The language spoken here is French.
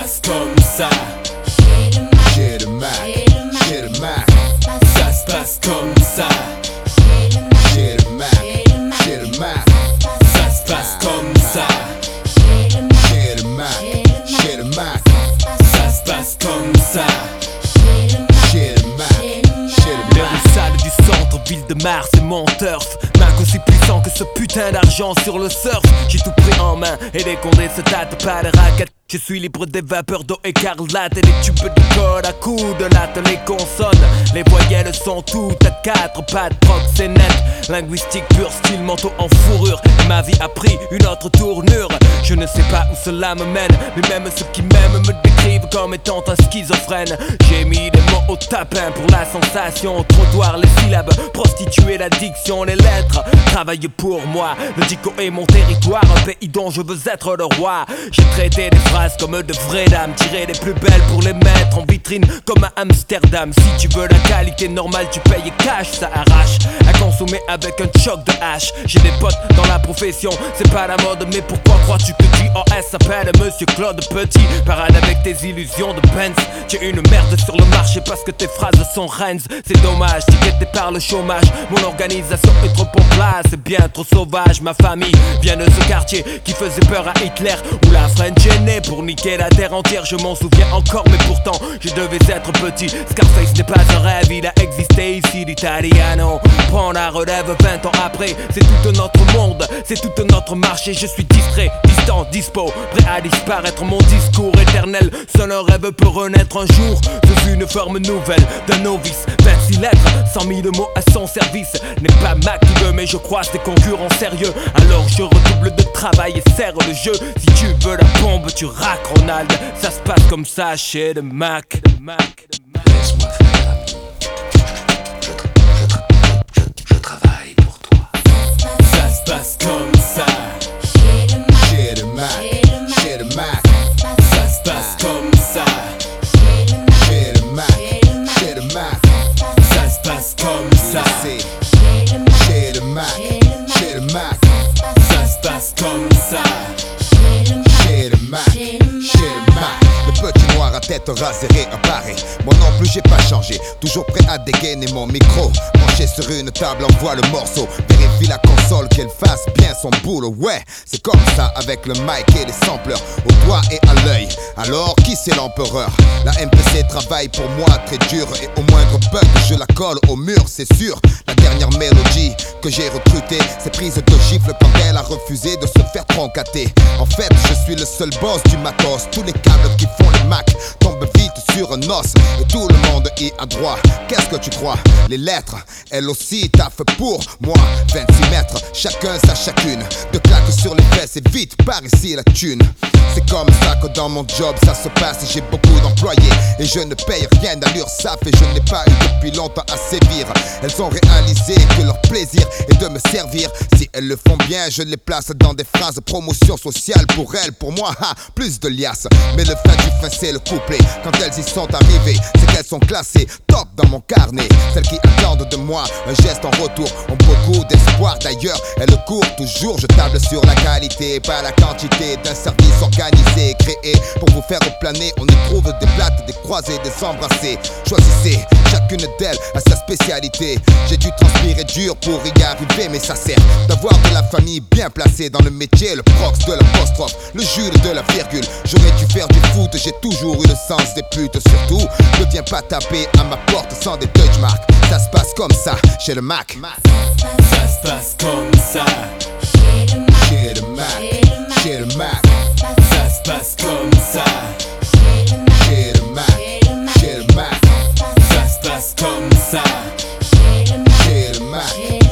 passe comme ça. Chez le Mac, chez le Mac. Ça se passe comme ça. Chez le Mac, chez le Mac. Ça se passe comme ça. Chez le Mac, chez le Mac. Ça se passe comme ça. Chez le Mac, chez le Mac. Les rues sales du centre, ville de Mars, c'est mon turf. Mac aussi puissant que ce putain d'argent sur le surf. J'ai tout pris en main et les condés se tâtent pas de raquettes. Je suis libre des vapeurs d'eau écarlate et les tubes de code à coups de latte. Les consonnes, les voyelles sont toutes à quatre pattes. Proc c'est net, linguistique pur, style manteau en fourrure. Et ma vie a pris une autre tournure. Je ne sais pas où cela me mène, mais même ceux qui m'aiment me décrivent comme étant un schizophrène. J'ai mis des mots au tapin pour la sensation. Trottoir, les syllabes, prostituer l'addiction, les lettres. Travailler pour moi, le dico est mon territoire, un pays dont je veux être le roi. J'ai traité des phrases comme de vraies dames, tiré les plus belles pour les mettre en vitrine comme à Amsterdam. Si tu veux la qualité normale, tu payes cash, ça arrache à consommer avec un choc de hache. J'ai des potes dans la profession, c'est pas la mode, mais pourquoi crois-tu que JOS s'appelle Monsieur Claude Petit? Parade avec tes illusions de Benz. Tu es une merde sur le marché parce que tes phrases sont Rennes. C'est dommage, tiqueté par le chômage. Mon organisation est trop en place, c'est bien trop sauvage. Ma famille vient de ce quartier qui faisait peur à Hitler, où la French est née pour niquer la terre entière. Je m'en souviens encore, mais pourtant je devais être petit. Scarface n'est pas un rêve, il a existé ici. L'Italiano prend la relève 20 ans après. C'est tout notre monde, c'est tout notre marché. Je suis distrait, distant, dispo, prêt à disparaître. Mon discours éternel, seul un rêve peut renaître un jour. Je suis une forme nouvelle d'un novice. 26 lettres, 100 000 mots à son service. N'est pas Mac qui veut, mais je croise des concurrents sérieux. Alors je redouble de travail et serre le jeu. Si tu veux la bombe, tu raques Ronald. Ça se passe comme ça chez le Mac. Laisse-moi faire ami. Je travaille pour toi. Ça se passe comme ça. Chez le Mac, chez le Mac. Ça se passe comme ça. Chez le Mac, chez le Mac. Ça se passe comme ça. Chez le Mac, chez le Mac. Ça se passe comme ça. Chez le Mac, chez le Mac. Le petit noir à tête rasée réapparait. Moi non plus j'ai pas changé, toujours prêt à dégainer mon micro. Branché sur une table, envoie le morceau. Vérifie la console qu'elle fasse bien son boulot. Ouais, c'est comme ça avec le mic et les sampleurs au doigt et à l'œil. Alors qui c'est l'empereur? La MPC travaille pour moi très dur, et au moindre bug je la colle au mur, c'est sûr. La dernière mélodie que j'ai recrutée, c'est prise de gifle quand elle a refusé de se faire troncater. En fait je suis le seul boss du matos. Tous les câbles qui font le Mac tombent vite sur un os, et tout le monde y a droit. Qu'est-ce que tu crois? Les lettres, elles aussi taffent pour moi. 26 mètres, chacun sa chacune. De claques sur les fesses et vite par ici la thune. C'est comme ça que dans mon job ça se passe. J'ai beaucoup d'employés et je ne paye rien d'allure SAF. Et je n'ai pas eu depuis longtemps à sévir. Elles ont réalisé que leur plaisir est de me servir. Si elles le font bien, je les place dans des phrases promotion sociale. Pour elles, pour moi, plus de liasses. Mais le fin du fin c'est le couplet. Quand elles y sont arrivées, c'est qu'elles sont classées top dans mon carnet. Celles qui attendent de moi un geste en retour ont beaucoup d'espoir. D'ailleurs, elles courent toujours. Je table sur la qualité, pas la quantité d'un service organisé, créé pour vous faire planer. On y trouve des plates, des croisés, des embrassés. Choisissez, chacune d'elles a sa spécialité. J'ai dû transpirer dur pour y arriver, mais ça sert d'avoir de la famille bien placée dans le métier. Le prox de l'apostrophe, le Jules de la virgule. J'aurais dû faire du foot, j'ai toujours eu le sens des putes. Surtout, ne viens pas taper à ma porte sans des touchmarks. Ça se passe comme ça chez le Mac. Ça se passe comme ça. Chez le Mac, chez le Mac. Ça se passe comme ça. Chez le Mac, chez le Mac. Ça se passe comme ça. Chez le Mac.